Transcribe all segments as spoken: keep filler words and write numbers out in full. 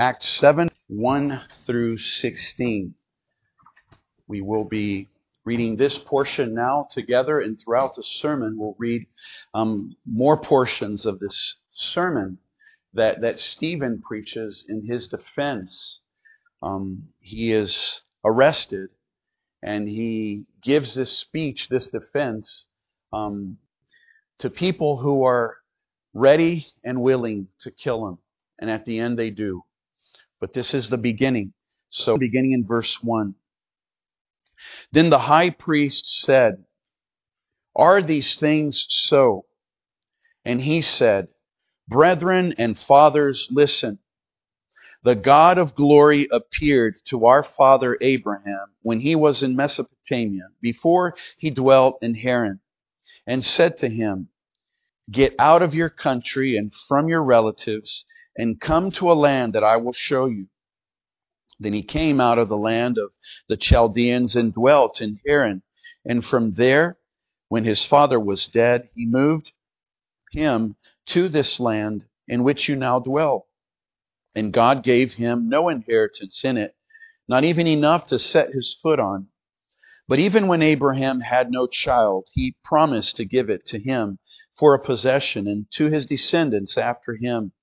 Acts seven, one through sixteen. We will be reading this portion now together, and throughout the sermon we'll read um, more portions of this sermon that, that Stephen preaches in his defense. Um, he is arrested, and he gives this speech, this defense, um, to people who are ready and willing to kill him. And at the end they do. But this is the beginning. So beginning in verse one. Then the high priest said, "Are these things so?" And he said, "Brethren and fathers, listen. The God of glory appeared to our father Abraham when he was in Mesopotamia, before he dwelt in Haran, and said to him, 'Get out of your country and from your relatives, and come to a land that I will show you.' Then he came out of the land of the Chaldeans and dwelt in Haran. And from there, when his father was dead, he moved him to this land in which you now dwell. And God gave him no inheritance in it, not even enough to set his foot on. But even when Abraham had no child, he promised to give it to him for a possession and to his descendants after him.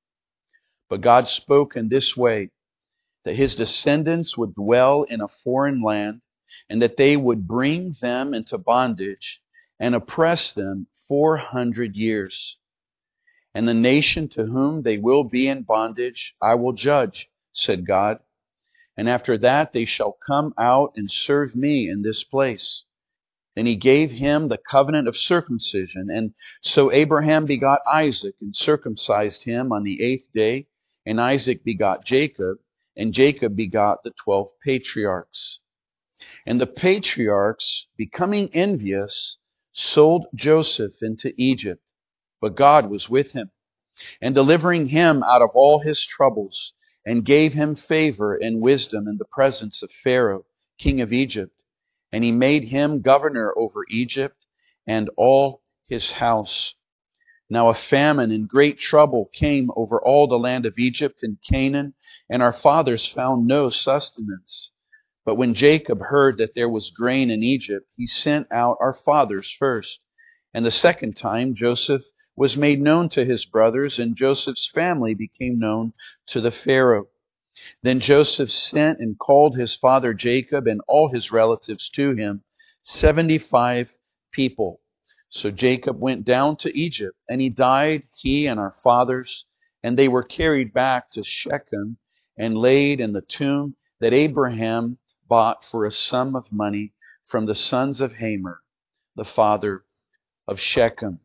But God spoke in this way, that his descendants would dwell in a foreign land, and that they would bring them into bondage and oppress them four hundred years. And the nation to whom they will be in bondage I will judge, said God. And after that they shall come out and serve me in this place. Then he gave him the covenant of circumcision. And so Abraham begot Isaac and circumcised him on the eighth day. And Isaac begot Jacob. And Jacob begot the twelve patriarchs. And the patriarchs, becoming envious, sold Joseph into Egypt. But God was with him, and delivering him out of all his troubles, and gave him favor and wisdom in the presence of Pharaoh, king of Egypt. And he made him governor over Egypt and all his house. Now a famine and great trouble came over all the land of Egypt and Canaan, and our fathers found no sustenance. But when Jacob heard that there was grain in Egypt, he sent out our fathers first. And the second time Joseph was made known to his brothers, and Joseph's family became known to the Pharaoh. Then Joseph sent and called his father Jacob and all his relatives to him, seventy-five people. So Jacob went down to Egypt, and he died, he and our fathers, and they were carried back to Shechem and laid in the tomb that Abraham bought for a sum of money from the sons of Hamor, the father of Shechem.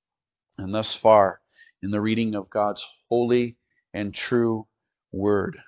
And thus far in the reading of God's holy and true word.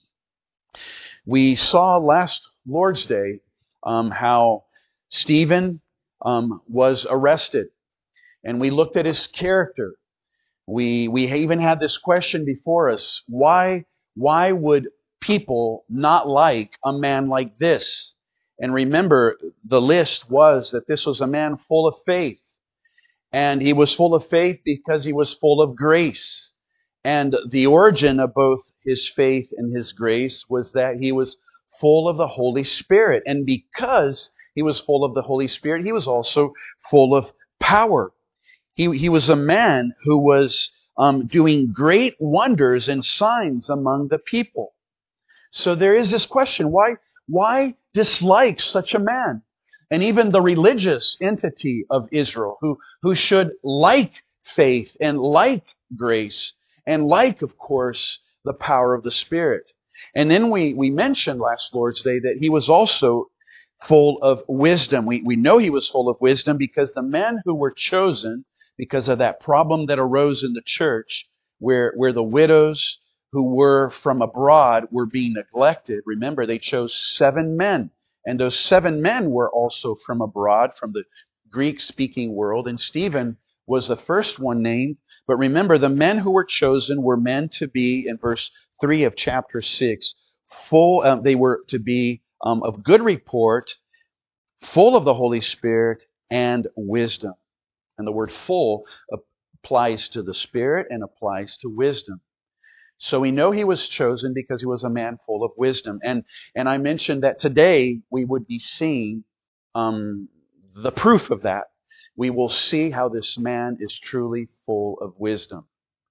We saw last Lord's Day um, how Stephen um, was arrested, and we looked at his character. We we even had this question before us: why why would people not like a man like this? And remember, the list was that this was a man full of faith. And he was full of faith because he was full of grace. And the origin of both his faith and his grace was that he was full of the Holy Spirit. And because he was full of the Holy Spirit, he was also full of power. He, he was a man who was um, doing great wonders and signs among the people. So there is this question, why, why dislike such a man? And even the religious entity of Israel, who, who should like faith and like grace and like, of course, the power of the Spirit. And then we, we mentioned last Lord's Day that he was also full of wisdom. We, we know he was full of wisdom because the men who were chosen, because of that problem that arose in the church, where, where the widows who were from abroad were being neglected. Remember, they chose seven men. And those seven men were also from abroad, from the Greek-speaking world. And Stephen was the first one named. But remember, the men who were chosen were meant to be, in verse three of chapter six, full. Um, they were to be um, of good report, full of the Holy Spirit and wisdom. And the word full applies to the Spirit and applies to wisdom. So we know he was chosen because he was a man full of wisdom. And and I mentioned that today we would be seeing um, the proof of that. We will see how this man is truly full of wisdom.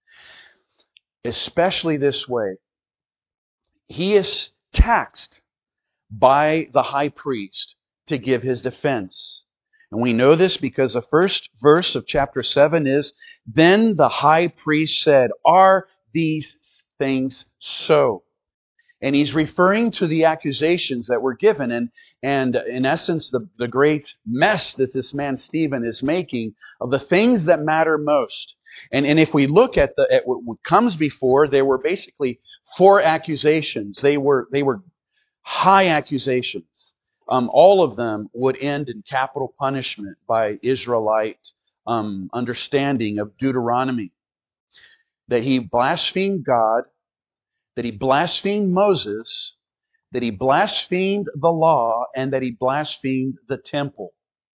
Especially this way. He is taxed by the high priest to give his defense. And we know this because the first verse of chapter seven is, "Then the high priest said, 'Are these things so?'" And he's referring to the accusations that were given. And, and in essence, the, the great mess that this man Stephen is making of the things that matter most. And, and if we look at, the, at what comes before, there were basically four accusations. They were, they were high accusations. Um, all of them would end in capital punishment by Israelite um, understanding of Deuteronomy. That he blasphemed God, that he blasphemed Moses, that he blasphemed the law, and that he blasphemed the temple.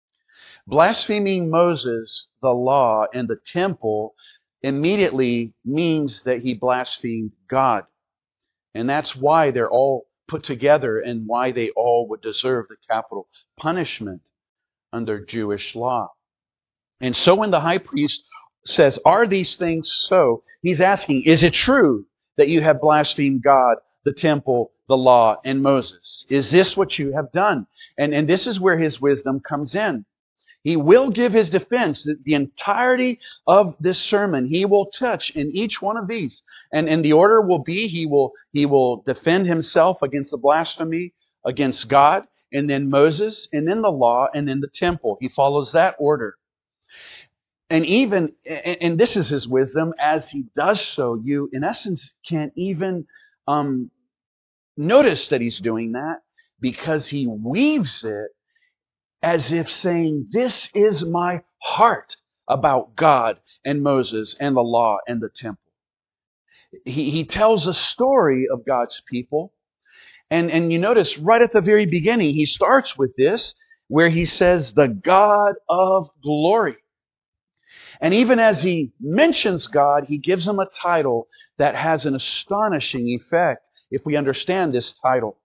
Blaspheming Moses, the law, and the temple immediately means that he blasphemed God. And that's why they're all put together and why they all would deserve the capital punishment under Jewish law. And so when the high priest says, "Are these things so?" he's asking, is it true that you have blasphemed God, the temple, the law, and Moses? Is this what you have done? And, and this is where his wisdom comes in. He will give his defense. The, the entirety of this sermon, he will touch in each one of these. And, and the order will be, he will, he will defend himself against the blasphemy against God, and then Moses, and then the law, and then the temple. He follows that order. And even, and this is his wisdom, as he does so, you, in essence, can't even um, notice that he's doing that because he weaves it as if saying, "This is my heart about God and Moses and the law and the temple." He, he tells a story of God's people. And, and you notice right at the very beginning, he starts with this, where he says, "The God of glory." And even as he mentions God, he gives him a title that has an astonishing effect if we understand this title.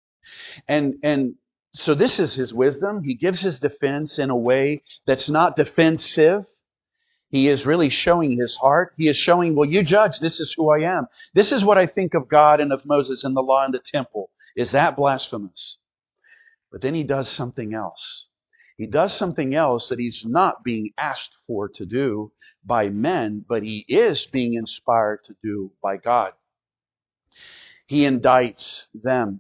And, and so this is his wisdom. He gives his defense in a way that's not defensive. He is really showing his heart. He is showing, well, you judge, this is who I am. This is what I think of God and of Moses and the law and the temple. Is that blasphemous? But then he does something else. He does something else that he's not being asked for to do by men, but he is being inspired to do by God. He indicts them.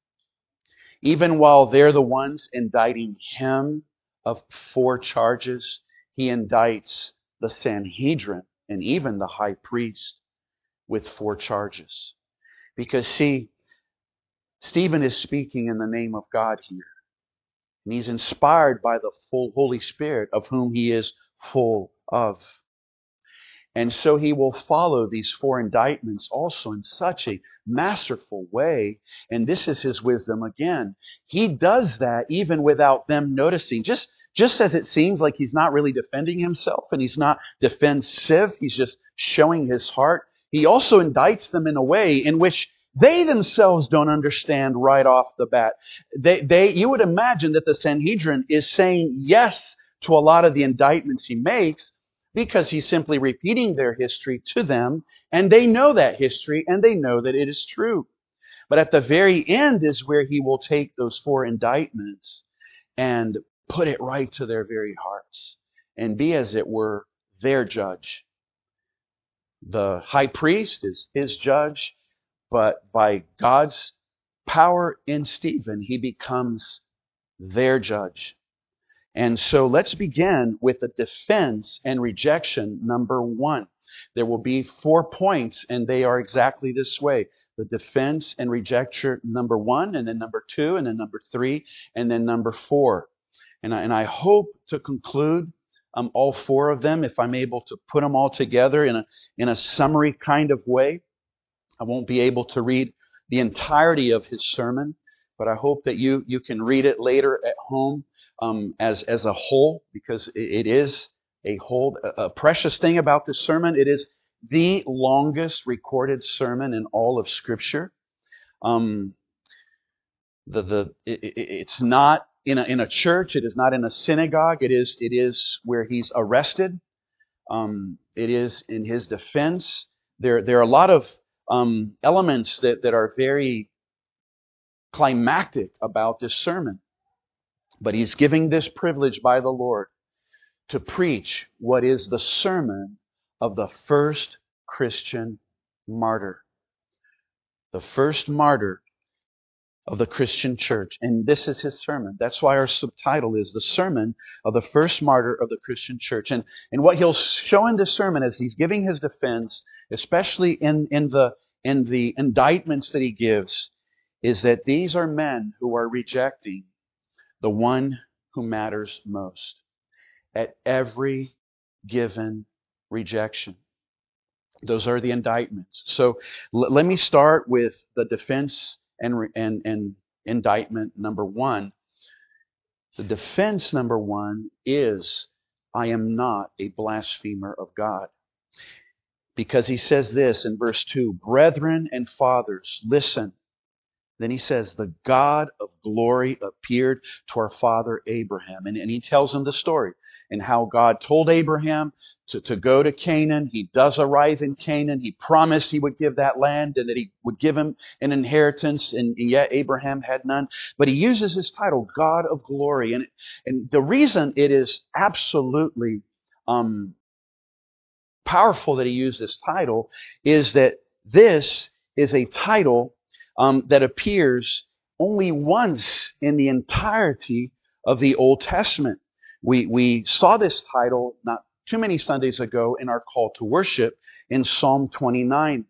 Even while they're the ones indicting him of four charges, he indicts the Sanhedrin and even the high priest with four charges. Because, see, Stephen is speaking in the name of God here. And he's inspired by the full Holy Spirit of whom he is full of. And so he will follow these four indictments also in such a masterful way. And this is his wisdom again. He does that even without them noticing. Just, just as it seems like he's not really defending himself and he's not defensive, he's just showing his heart. He also indicts them in a way in which they themselves don't understand right off the bat. They, they, you would imagine that the Sanhedrin is saying yes to a lot of the indictments he makes, because he's simply repeating their history to them, and they know that history, and they know that it is true. But at the very end is where he will take those four indictments and put it right to their very hearts, and be, as it were, their judge. The high priest is his judge, but by God's power in Stephen, he becomes their judge. And so let's begin with the defense and rejection number one. There will be four points, and they are exactly this way. The defense and rejection number one, and then number two, and then number three, and then number four. And I, and I hope to conclude um, all four of them if I'm able to put them all together in a, in a summary kind of way. I won't be able to read the entirety of his sermon, but I hope that you, you can read it later at home um, as, as a whole, because it, it is a whole. A, a precious thing about this sermon, it is the longest recorded sermon in all of Scripture. Um, the the it, it, it's not in a in a church. It is not in a synagogue. It is it is where he's arrested. Um, it is in his defense. There there are a lot of um, elements that that are very climactic about this sermon. But he's giving this privilege by the Lord to preach what is the sermon of the first Christian martyr. The first martyr of the Christian church. And this is his sermon. That's why our subtitle is The Sermon of the First Martyr of the Christian Church. And, and what he'll show in this sermon as he's giving his defense, especially in, in, the, in the indictments that he gives, is that these are men who are rejecting the one who matters most at every given rejection. Those are the indictments. So l- let me start with the defense and, re- and, and indictment number one. The defense number one is, I am not a blasphemer of God. Because he says this in verse two, brethren and fathers, listen. Then he says, the God of glory appeared to our father Abraham. And, and he tells him the story and how God told Abraham to, to go to Canaan. He does arrive in Canaan. He promised he would give that land and that he would give him an inheritance. And, and yet Abraham had none. But he uses his title, God of glory. And, and the reason it is absolutely um, powerful that he used this title is that this is a title Um, that appears only once in the entirety of the Old Testament. We, we saw this title not too many Sundays ago in our call to worship in Psalm twenty-nine.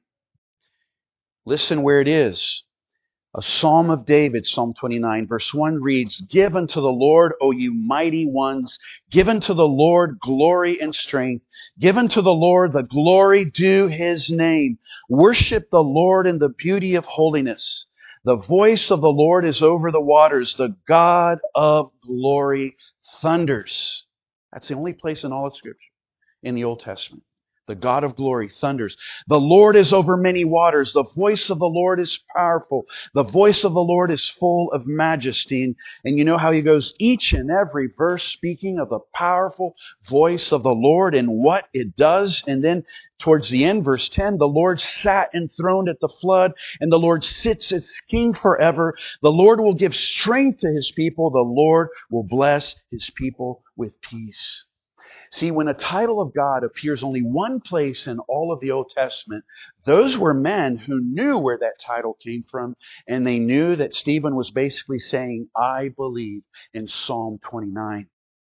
Listen where it is. A Psalm of David, Psalm twenty-nine, verse one reads, give unto the Lord, O you mighty ones, give unto the Lord glory and strength. Give unto the Lord the glory due his name. Worship the Lord in the beauty of holiness. The voice of the Lord is over the waters. The God of glory thunders. That's the only place in all of Scripture, in the Old Testament. The God of glory thunders. The Lord is over many waters. The voice of the Lord is powerful. The voice of the Lord is full of majesty. And, and you know how he goes each and every verse speaking of the powerful voice of the Lord and what it does. And then towards the end, verse ten, the Lord sat enthroned at the flood, and the Lord sits as king forever. The Lord will give strength to his people. The Lord will bless his people with peace. See, when a title of God appears only one place in all of the Old Testament, those were men who knew where that title came from, and they knew that Stephen was basically saying, I believe in Psalm twenty-nine.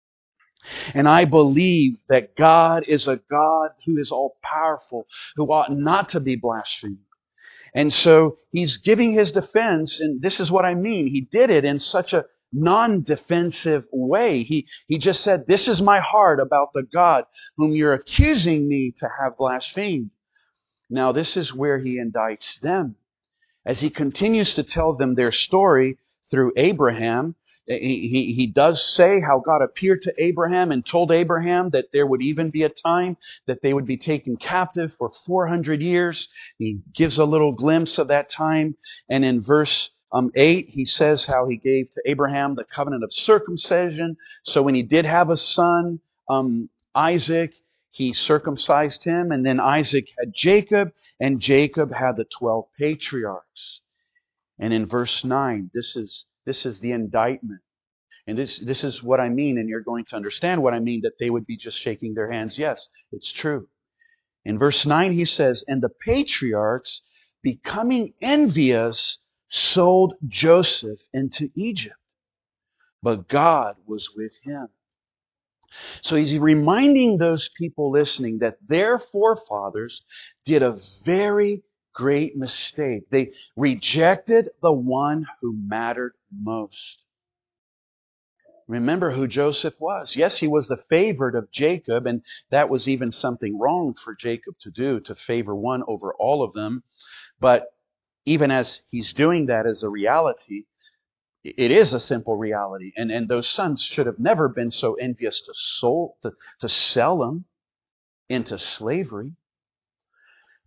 And I believe that God is a God who is all-powerful, who ought not to be blasphemed. And so he's giving his defense, and this is what I mean. He did it in such a non-defensive way. He, he just said, this is my heart about the God whom you're accusing me to have blasphemed. Now, this is where he indicts them. As he continues to tell them their story through Abraham, he, he, he does say how God appeared to Abraham and told Abraham that there would even be a time that they would be taken captive for four hundred years. He gives a little glimpse of that time. And in verse um, eight, he says how he gave to Abraham the covenant of circumcision. So when he did have a son, um, Isaac, he circumcised him. And then Isaac had Jacob, and Jacob had the twelve patriarchs. And in verse nine, this is this is the indictment. And this, this is what I mean, and you're going to understand what I mean, that they would be just shaking their hands. Yes, it's true. In verse nine, he says, and the patriarchs, becoming envious, sold Joseph into Egypt. But God was with him. So he's reminding those people listening that their forefathers did a very great mistake. They rejected the one who mattered most. Remember who Joseph was. Yes, he was the favorite of Jacob, and that was even something wrong for Jacob to do, to favor one over all of them. But even as he's doing that as a reality, it is a simple reality. And, and those sons should have never been so envious to, soul, to, to sell them into slavery.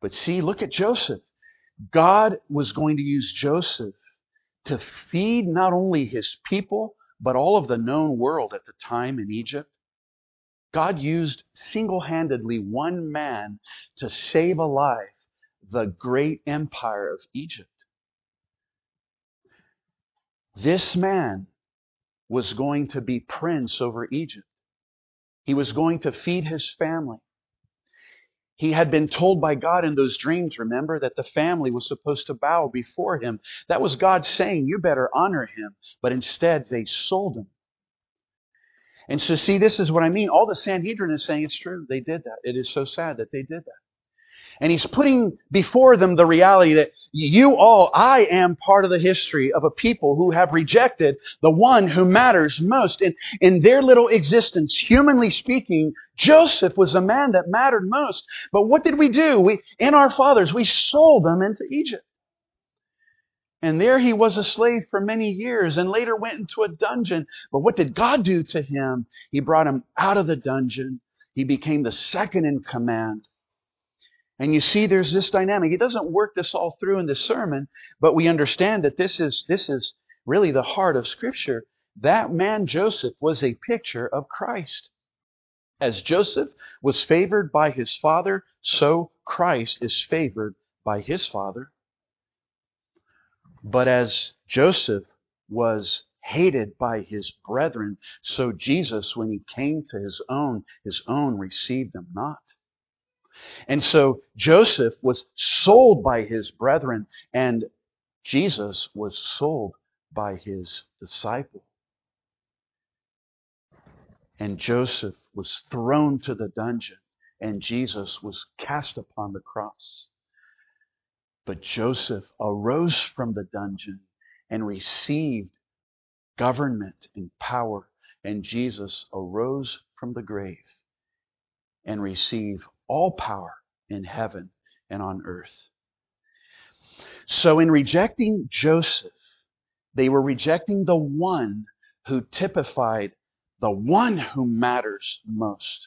But see, look at Joseph. God was going to use Joseph to feed not only his people, but all of the known world at the time in Egypt. God used single-handedly one man to save alive the great empire of Egypt. This man was going to be prince over Egypt. He was going to feed his family. He had been told by God in those dreams, remember, that the family was supposed to bow before him. That was God saying, you better honor him. But instead, they sold him. And so, see, this is what I mean. All the Sanhedrin is saying it's true. They did that. It is so sad that they did that. And he's putting before them the reality that you all, I am part of the history of a people who have rejected the one who matters most. In, in their little existence, humanly speaking, Joseph was the man that mattered most. But what did we do? We, in our fathers, we sold them into Egypt. And there he was a slave for many years and later went into a dungeon. But what did God do to him? He brought him out of the dungeon. He became the second in command. And you see, there's this dynamic. It doesn't work this all through in this sermon, but we understand that this is, this is really the heart of Scripture. That man, Joseph, was a picture of Christ. As Joseph was favored by his father, so Christ is favored by his father. But as Joseph was hated by his brethren, so Jesus, when he came to his own, his own received him not. And so Joseph was sold by his brethren, and Jesus was sold by his disciple. And Joseph was thrown to the dungeon, and Jesus was cast upon the cross. But Joseph arose from the dungeon and received government and power, and Jesus arose from the grave and received all power in heaven and on earth. So in rejecting Joseph, they were rejecting the one who typified the one who matters most,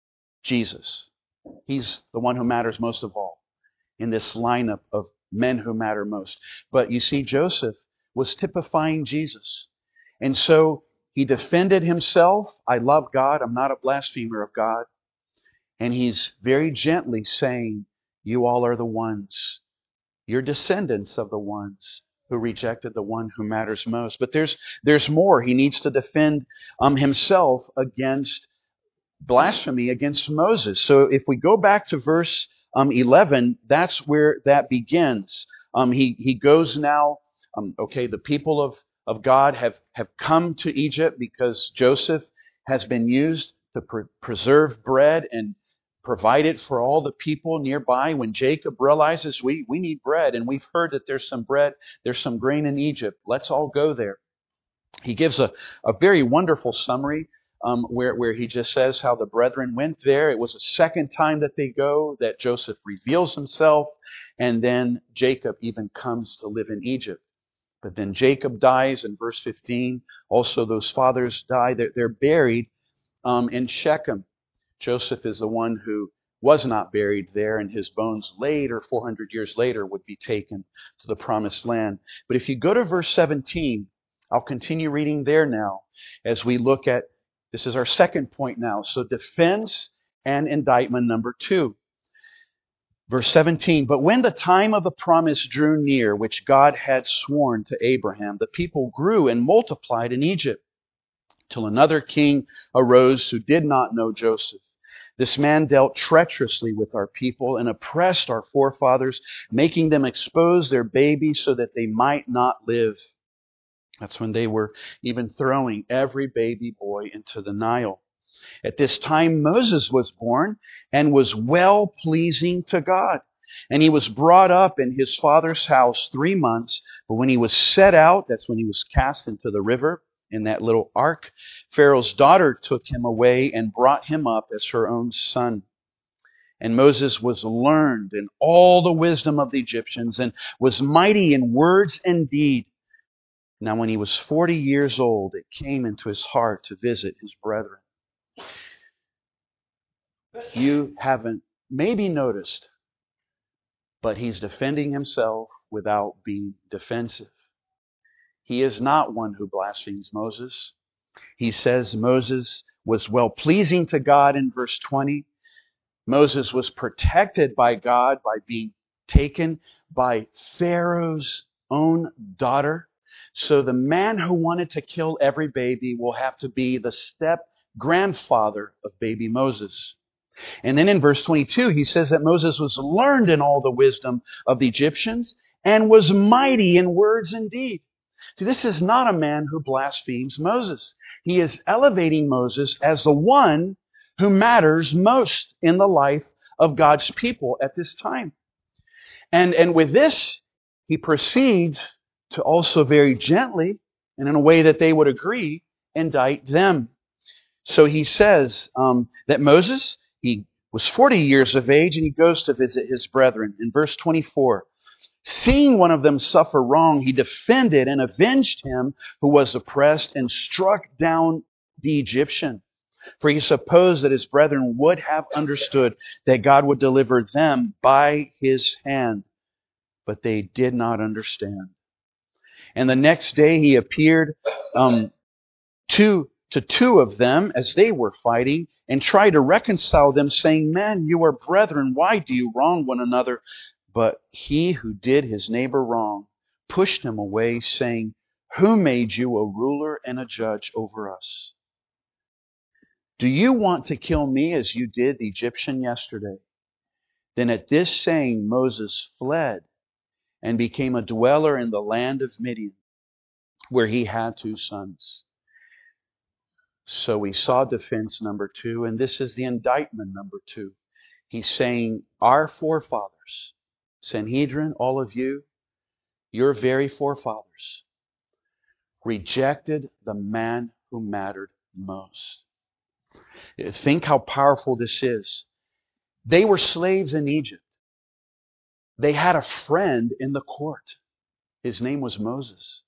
Jesus. He's the one who matters most of all in this lineup of men who matter most. But you see, Joseph was typifying Jesus. And so he defended himself. I love God. I'm not a blasphemer of God. And he's very gently saying, you all are the ones. You're descendants of the ones who rejected the one who matters most. But there's there's more. He needs to defend um, himself against blasphemy against Moses. So if we go back to verse um, eleven, that's where that begins. Um, he, he goes now, um, okay, the people of, of God have, have come to Egypt because Joseph has been used to pre- preserve bread and provide it for all the people nearby. When Jacob realizes we, we need bread, and we've heard that there's some bread, there's some grain in Egypt, let's all go there. He gives a, a very wonderful summary um, where, where he just says how the brethren went there. It was the second time that they go that Joseph reveals himself, and then Jacob even comes to live in Egypt. But then Jacob dies in verse fifteen. Also, those fathers die. They're, they're buried um, in Shechem. Joseph is the one who was not buried there, and his bones later, four hundred years later, would be taken to the promised land. But if you go to verse seventeen, I'll continue reading there now as we look at, this is our second point now. So defense and indictment number two. Verse seventeen, but when the time of the promise drew near, which God had sworn to Abraham, the people grew and multiplied in Egypt, till another king arose who did not know Joseph. This man dealt treacherously with our people and oppressed our forefathers, making them expose their babies so that they might not live. That's when they were even throwing every baby boy into the Nile. At this time, Moses was born and was well-pleasing to God. And he was brought up in his father's house three months. But when he was set out, that's when he was cast into the river in that little ark, Pharaoh's daughter took him away and brought him up as her own son. And Moses was learned in all the wisdom of the Egyptians and was mighty in words and deed. Now, when he was forty years old, it came into his heart to visit his brethren. You haven't maybe noticed but he's defending himself without being defensive. He is not one who blasphemes Moses. He says Moses was well-pleasing to God in verse twenty. Moses was protected by God by being taken by Pharaoh's own daughter. So the man who wanted to kill every baby will have to be the step-grandfather of baby Moses. And then in verse twenty-two, he says that Moses was learned in all the wisdom of the Egyptians and was mighty in words and deed. See, this is not a man who blasphemes Moses. He is elevating Moses as the one who matters most in the life of God's people at this time. And, and with this, he proceeds to also very gently, and in a way that they would agree, indict them. So he says um, that Moses, he was forty years of age, and he goes to visit his brethren. In verse twenty-four, seeing one of them suffer wrong, he defended and avenged him who was oppressed and struck down the Egyptian. For he supposed that his brethren would have understood that God would deliver them by his hand. But they did not understand. And the next day he appeared um, to, to two of them as they were fighting and tried to reconcile them, saying, men, you are brethren. Why do you wrong one another? But he who did his neighbor wrong pushed him away, saying, who made you a ruler and a judge over us? Do you want to kill me as you did the Egyptian yesterday? Then at this saying, Moses fled and became a dweller in the land of Midian, where he had two sons. So we saw defense number two, and this is the indictment number two. He's saying, our forefathers, Sanhedrin, all of you, your very forefathers, rejected the man who mattered most. Think how powerful this is. They were slaves in Egypt. They had a friend in the court. His name was Moses.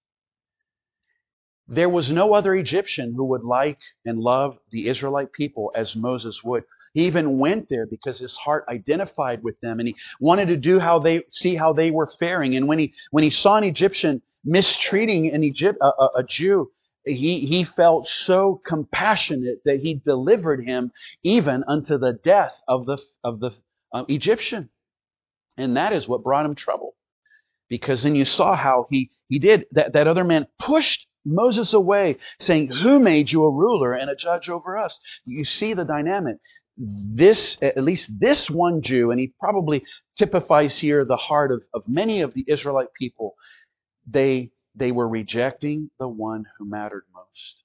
There was no other Egyptian who would like and love the Israelite people as Moses would. He even went there because his heart identified with them, and he wanted to do how they see how they were faring. And when he when he saw an Egyptian mistreating an Egypt a, a, a Jew, he he felt so compassionate that he delivered him even unto the death of the of the uh, Egyptian. And that is what brought him trouble, because then you saw how he he did that. That other man pushed Moses away, saying, who made you a ruler and a judge over us? You see the dynamic. This, at least this one Jew, and he probably typifies here the heart of, of many of the Israelite people, they, they were rejecting the one who mattered most.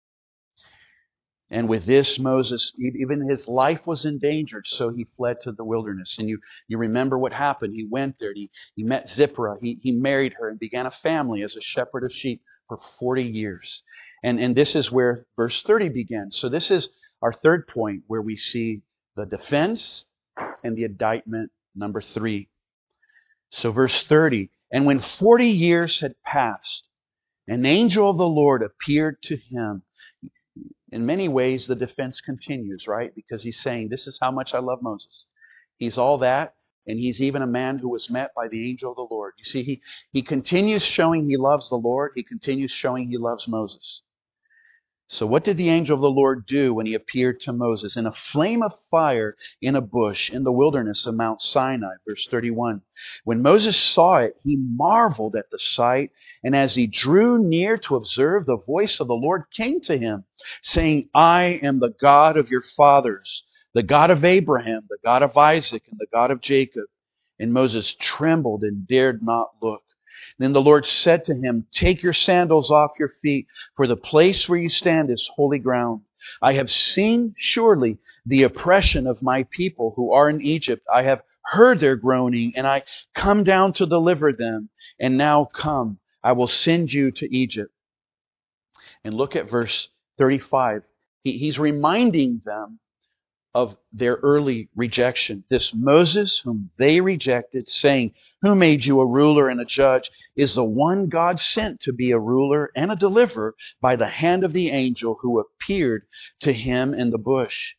And with this, Moses, even his life was endangered, so he fled to the wilderness. And you, you remember what happened. He went there, he, he met Zipporah, he, he married her and began a family as a shepherd of sheep for forty years. And, and this is where verse thirty begins. So this is our third point, where we see the defense and the indictment, number three. So verse thirty, and when forty years had passed, an angel of the Lord appeared to him. In many ways, the defense continues, right? Because he's saying, this is how much I love Moses. He's all that, and he's even a man who was met by the angel of the Lord. You see, he, he continues showing he loves the Lord. He continues showing he loves Moses. So what did the angel of the Lord do when he appeared to Moses? In a flame of fire in a bush in the wilderness of Mount Sinai, verse thirty-one. When Moses saw it, he marveled at the sight, and as he drew near to observe, the voice of the Lord came to him, saying, I am the God of your fathers, the God of Abraham, the God of Isaac, and the God of Jacob. And Moses trembled and dared not look. Then the Lord said to him, take your sandals off your feet, for the place where you stand is holy ground. I have seen surely the oppression of my people who are in Egypt. I have heard their groaning, and I come down to deliver them. And now come, I will send you to Egypt. And look at verse thirty-five. He, he's reminding them of their early rejection. This Moses, whom they rejected, saying, who made you a ruler and a judge, is the one God sent to be a ruler and a deliverer by the hand of the angel who appeared to him in the bush.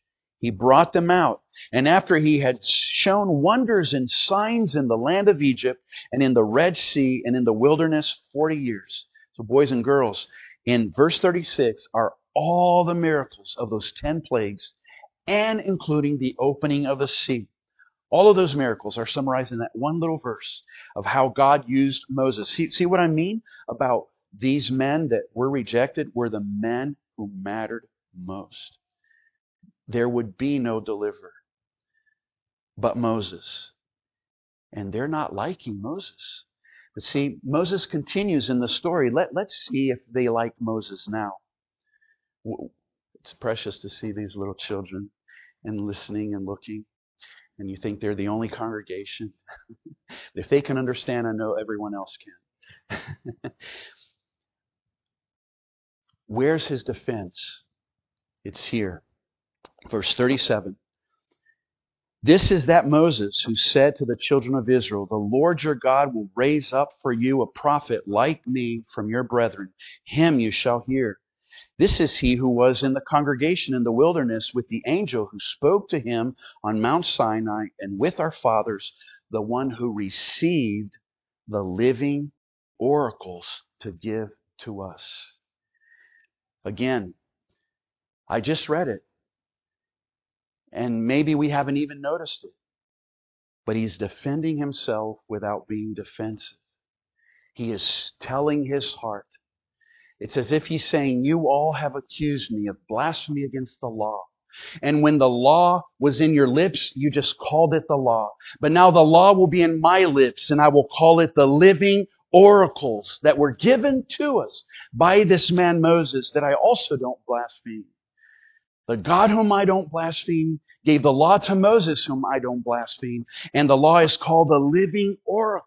He brought them out. And after he had shown wonders and signs in the land of Egypt and in the Red Sea and in the wilderness forty years. So boys and girls, in verse thirty-six are all the miracles of those ten plagues and including the opening of the sea. All of those miracles are summarized in that one little verse of how God used Moses. See, see what I mean about these men that were rejected were the men who mattered most. There would be no deliverer but Moses. And they're not liking Moses. But see, Moses continues in the story. Let, let's see if they like Moses now. It's precious to see these little children and listening and looking. And you think they're the only congregation. If they can understand, I know everyone else can. Where's his defense? It's here. Verse thirty-seven. This is that Moses who said to the children of Israel, the Lord your God will raise up for you a prophet like me from your brethren. Him you shall hear. This is he who was in the congregation in the wilderness with the angel who spoke to him on Mount Sinai, and with our fathers, the one who received the living oracles to give to us. Again, I just read it, and maybe we haven't even noticed it, but he's defending himself without being defensive. He is telling his heart. It's as if he's saying, you all have accused me of blasphemy against the law. And when the law was in your lips, you just called it the law. But now the law will be in my lips, and I will call it the living oracles that were given to us by this man Moses, that I also don't blaspheme. The God whom I don't blaspheme gave the law to Moses whom I don't blaspheme. And the law is called the living oracles.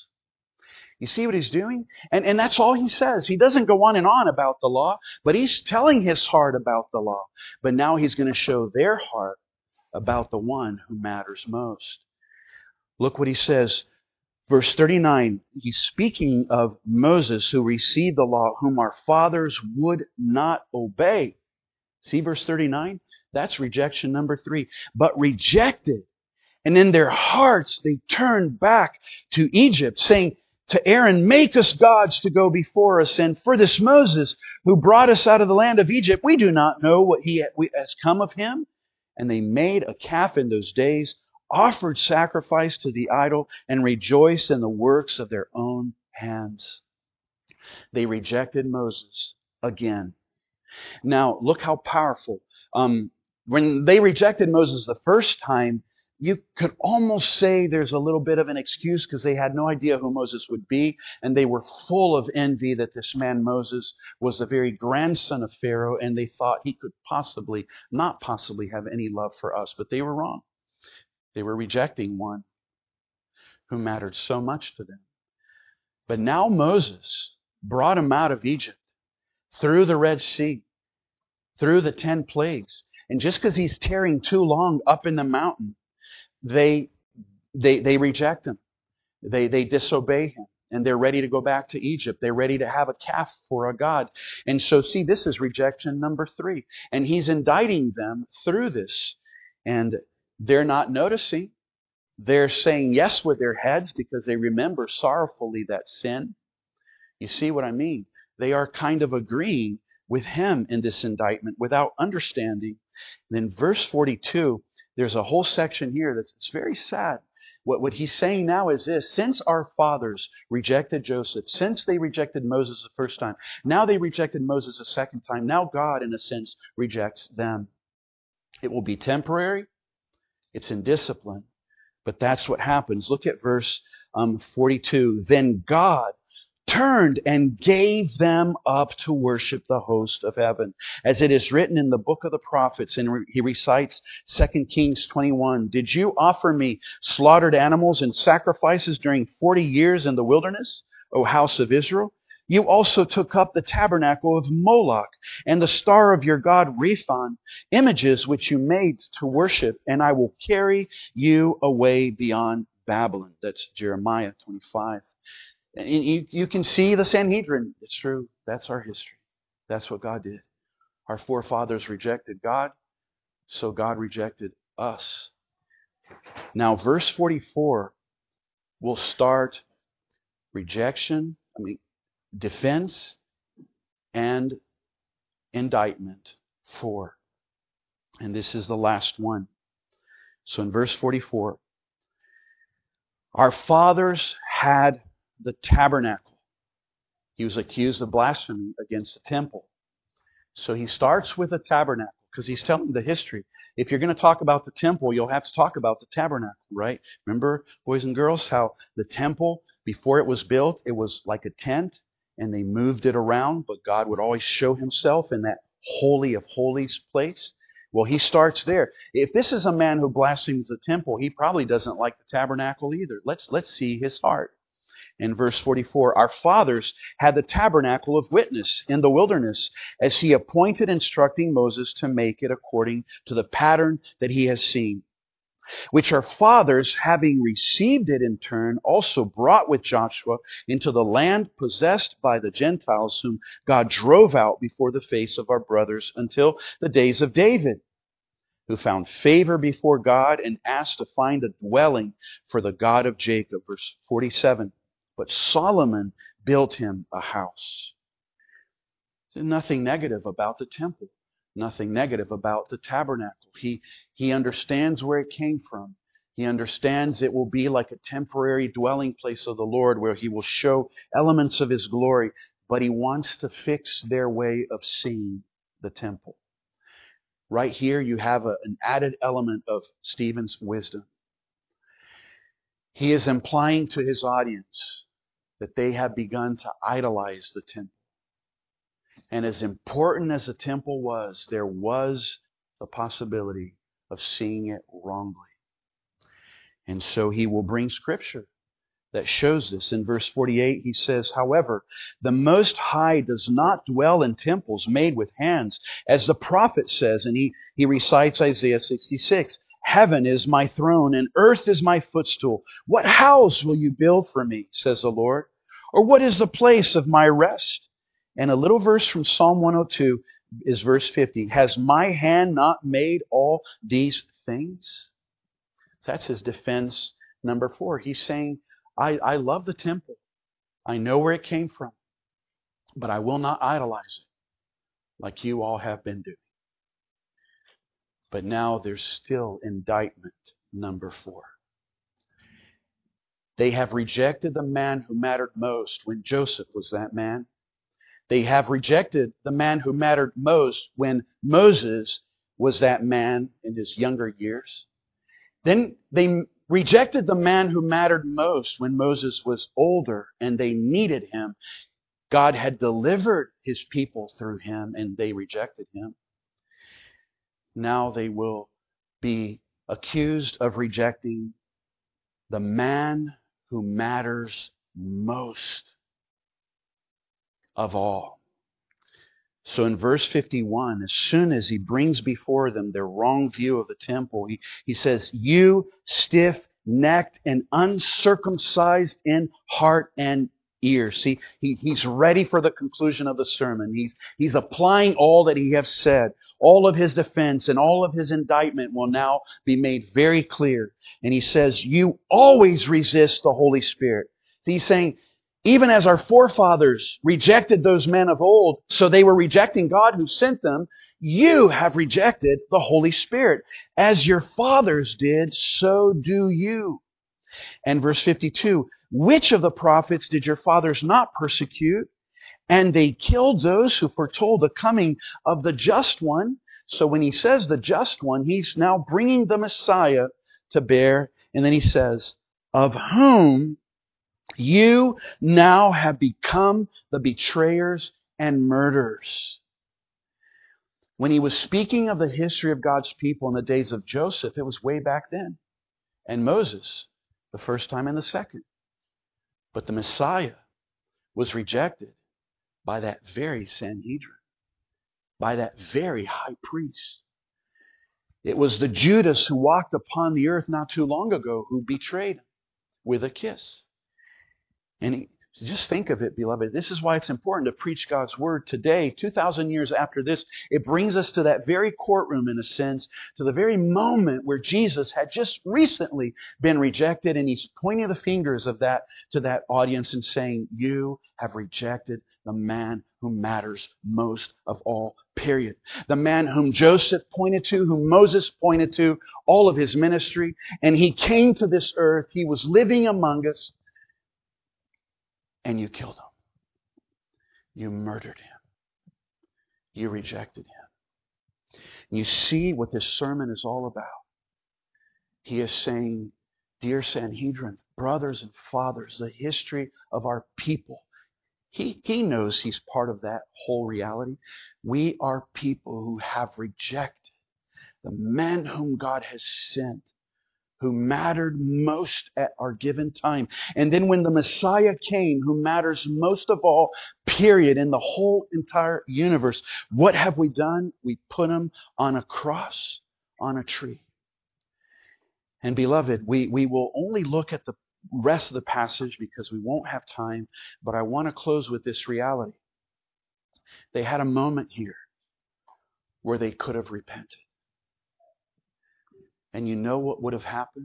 You see what he's doing? And, and that's all he says. He doesn't go on and on about the law, but he's telling his heart about the law. But now he's going to show their heart about the one who matters most. Look what he says. Verse thirty-nine, he's speaking of Moses who received the law, whom our fathers would not obey. See verse thirty-nine? That's rejection number three. But rejected. And in their hearts they turned back to Egypt, saying to Aaron, make us gods to go before us. And for this Moses who brought us out of the land of Egypt, we do not know what he has come of him. And they made a calf in those days, offered sacrifice to the idol, and rejoiced in the works of their own hands. They rejected Moses again. Now, look how powerful. Um, when they rejected Moses the first time, you could almost say there's a little bit of an excuse because they had no idea who Moses would be, and they were full of envy that this man Moses was the very grandson of Pharaoh, and they thought he could possibly, not possibly have any love for us. But they were wrong. They were rejecting one who mattered so much to them. But now Moses brought them out of Egypt, through the Red Sea, through the ten plagues. And just because he's tarrying too long up in the mountain, they they they reject him. They they disobey him. And they're ready to go back to Egypt. They're ready to have a calf for a god. And so, see, this is rejection number three. And he's indicting them through this. And they're not noticing. They're saying yes with their heads because they remember sorrowfully that sin. You see what I mean? They are kind of agreeing with him in this indictment without understanding. And in verse forty-two, there's a whole section here that's very sad. What, what he's saying now is this: since our fathers rejected Joseph, since they rejected Moses the first time, now they rejected Moses a second time, now God, in a sense, rejects them. It will be temporary. It's in discipline. But that's what happens. Look at verse um, forty-two. Then God turned and gave them up to worship the host of heaven. As it is written in the book of the prophets, and he recites Second Kings twenty-one. Did you offer me slaughtered animals and sacrifices during forty years in the wilderness, O house of Israel? You also took up the tabernacle of Moloch and the star of your god Rephan, images which you made to worship, and I will carry you away beyond Babylon. That's Jeremiah twenty-five. And you, you can see the Sanhedrin. It's true. That's our history. That's what God did. Our forefathers rejected God. so God rejected us. Now, verse forty-four will start rejection, I mean, defense and indictment for. And this is the last one. So in verse forty-four, our fathers had the tabernacle. He was accused of blasphemy against the temple. So he starts with the tabernacle because he's telling the history. If you're going to talk about the temple, you'll have to talk about the tabernacle, right? Remember, boys and girls, how the temple, before it was built, it was like a tent and they moved it around, but God would always show himself in that holy of holies place. Well, he starts there. If this is a man who blasphemes the temple, he probably doesn't like the tabernacle either. Let's, let's see his heart. In verse forty-four, our fathers had the tabernacle of witness in the wilderness, as he appointed, instructing Moses to make it according to the pattern that he has seen, which our fathers, having received it in turn, also brought with Joshua into the land possessed by the Gentiles, whom God drove out before the face of our brothers until the days of David, who found favor before God and asked to find a dwelling for the God of Jacob. Verse forty-seven. But Solomon built him a house. There's nothing negative about the temple. Nothing negative about the tabernacle. He, he understands where it came from. He understands it will be like a temporary dwelling place of the Lord where he will show elements of his glory. But he wants to fix their way of seeing the temple. Right here you have a, an added element of Stephen's wisdom. He is implying to his audience that they have begun to idolize the temple. And as important as the temple was, there was the possibility of seeing it wrongly. And so he will bring scripture that shows this. In verse forty-eight, he says, however, the Most High does not dwell in temples made with hands, as the prophet says, and he, he recites Isaiah sixty-six. Heaven is my throne, and earth is my footstool. What house will you build for me, says the Lord? Or what is the place of my rest? And a little verse from Psalm one oh two is verse fifty. Has my hand not made all these things? That's his defense number four. He's saying, I, I love the temple. I know where it came from. But I will not idolize it like you all have been doing. But now there's still indictment number four. They have rejected the man who mattered most when Joseph was that man. They have rejected the man who mattered most when Moses was that man in his younger years. Then they rejected the man who mattered most when Moses was older and they needed him. God had delivered his people through him and they rejected him. Now they will be accused of rejecting the man who matters most of all. So in verse fifty-one, as soon as he brings before them their wrong view of the temple, he, he says, you stiff-necked and uncircumcised in heart and ears. See, he, he's ready for the conclusion of the sermon. He's, he's applying all that he has said. All of his defense and all of his indictment will now be made very clear. And he says, you always resist the Holy Spirit. See, he's saying, even as our forefathers rejected those men of old, so they were rejecting God who sent them, you have rejected the Holy Spirit. As your fathers did, so do you. And verse fifty-two, which of the prophets did your fathers not persecute? And they killed those who foretold the coming of the just one. So when he says the just one, he's now bringing the Messiah to bear. And then he says, of whom you now have become the betrayers and murderers. When he was speaking of the history of God's people in the days of Joseph, it was way back then. And Moses, the first time and the second. But the Messiah was rejected by that very Sanhedrin, by that very high priest. It was the Judas who walked upon the earth not too long ago who betrayed him with a kiss. And he, So just think of it, beloved. This is why it's important to preach God's word today, two thousand years after this. It brings us to that very courtroom, in a sense, to the very moment where Jesus had just recently been rejected, and he's pointing the fingers of that to that audience and saying, you have rejected the man who matters most of all, period. The man whom Joseph pointed to, whom Moses pointed to, all of his ministry. And he came to this earth. He was living among us. And you killed him. You murdered him. You rejected him. And you see what this sermon is all about. He is saying, dear Sanhedrin, brothers and fathers, the history of our people. He, he knows he's part of that whole reality. We are people who have rejected the men whom God has sent, who mattered most at our given time. And then when the Messiah came, who matters most of all, period, in the whole entire universe, what have we done? We put him on a cross, on a tree. And beloved, we, we will only look at the rest of the passage because we won't have time, but I want to close with this reality. They had a moment here where they could have repented. And you know what would have happened?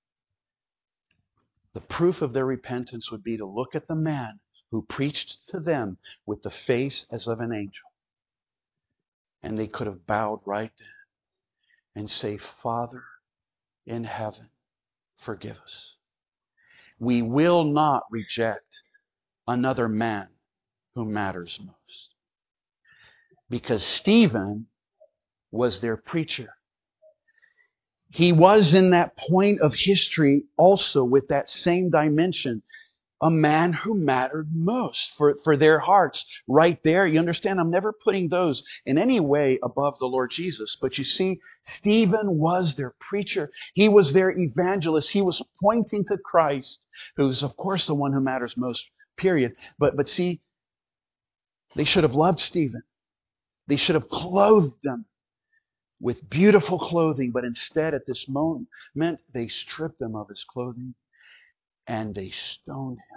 The proof of their repentance would be to look at the man who preached to them with the face as of an angel. And they could have bowed right then and say, Father in heaven, forgive us. We will not reject another man who matters most. Because Stephen was their preacher. He was in that point of history also with that same dimension. A man who mattered most for, for their hearts. Right there, you understand, I'm never putting those in any way above the Lord Jesus. But you see, Stephen was their preacher. He was their evangelist. He was pointing to Christ, who's of course the one who matters most, period. But, but see, they should have loved Stephen. They should have clothed them with beautiful clothing. But instead, at this moment, they stripped him of his clothing. And they stoned him.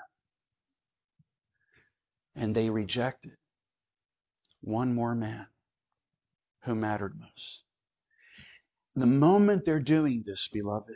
And they rejected one more man who mattered most. The moment they're doing this, beloved,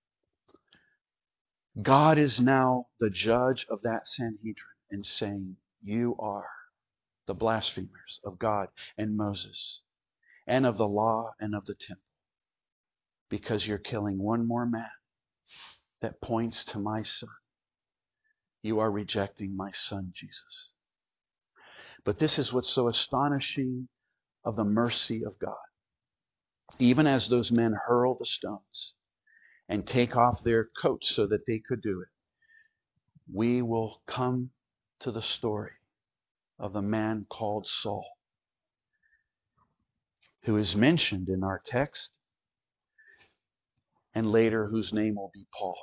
God is now the judge of that Sanhedrin and saying, you are the blasphemers of God and Moses and of the law and of the temple because you're killing one more man that points to my son. You are rejecting my son, Jesus. But this is what's so astonishing of the mercy of God. Even as those men hurl the stones and take off their coats so that they could do it, we will come to the story of the man called Saul, who is mentioned in our text, and later whose name will be Paul.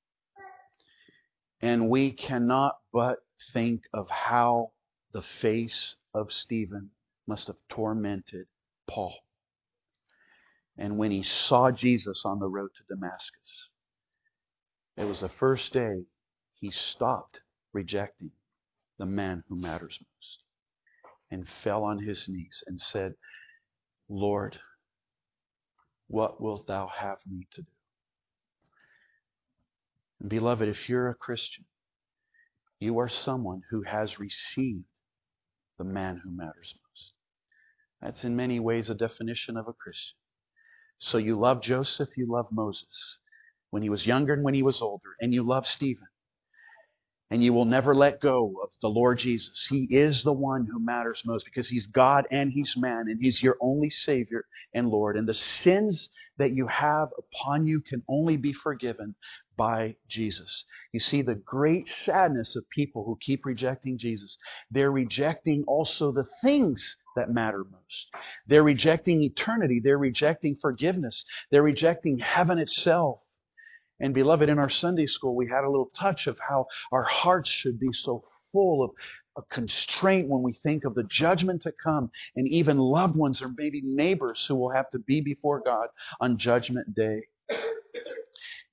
And we cannot but think of how the face of Stephen must have tormented Paul. And when he saw Jesus on the road to Damascus, it was the first day he stopped rejecting the man who matters most and fell on his knees and said, Lord, what wilt thou have me to do? And beloved, if you're a Christian, you are someone who has received the man who matters most. That's in many ways a definition of a Christian. So you love Joseph, you love Moses when he was younger and when he was older, and you love Stephen. And you will never let go of the Lord Jesus. He is the one who matters most because He's God and He's man, and He's your only Savior and Lord. And the sins that you have upon you can only be forgiven by Jesus. You see, the great sadness of people who keep rejecting Jesus, they're rejecting also the things that matter most. They're rejecting eternity. They're rejecting forgiveness. They're rejecting heaven itself. And beloved, in our Sunday school, we had a little touch of how our hearts should be so full of a constraint when we think of the judgment to come, and even loved ones or maybe neighbors who will have to be before God on Judgment Day.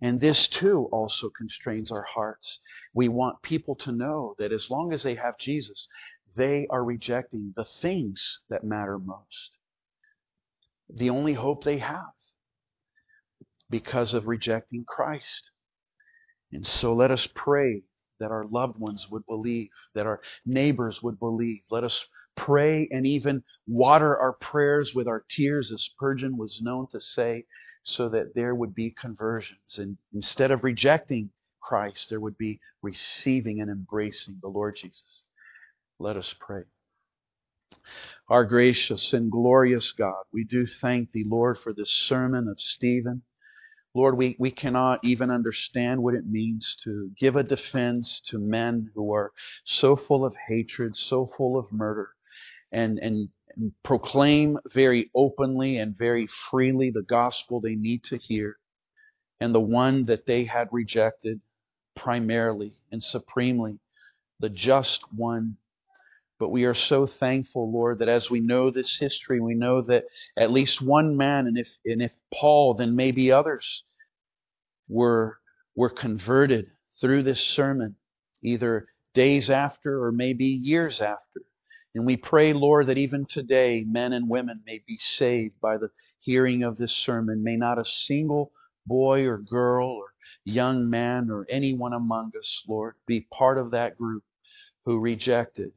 And this too also constrains our hearts. We want people to know that as long as they have Jesus, they are rejecting the things that matter most. The only hope they have because of rejecting Christ. And so let us pray that our loved ones would believe, that our neighbors would believe. Let us pray and even water our prayers with our tears, as Spurgeon was known to say, so that there would be conversions. And instead of rejecting Christ, there would be receiving and embracing the Lord Jesus. Let us pray. Our gracious and glorious God, we do thank Thee, Lord, for this sermon of Stephen. Lord, we, we cannot even understand what it means to give a defense to men who are so full of hatred, so full of murder, and, and, and proclaim very openly and very freely the gospel they need to hear, and the one that they had rejected primarily and supremely, the just one. But we are so thankful, Lord, that as we know this history, we know that at least one man, and if and if Paul, then maybe others, were were converted through this sermon, either days after or maybe years after. And we pray, Lord, that even today, men and women may be saved by the hearing of this sermon. May not a single boy or girl or young man or anyone among us, Lord, be part of that group who rejected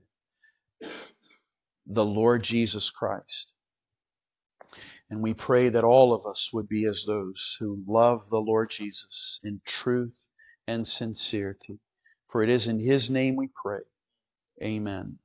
the Lord Jesus Christ. And we pray that all of us would be as those who love the Lord Jesus in truth and sincerity. For it is in His name we pray. Amen.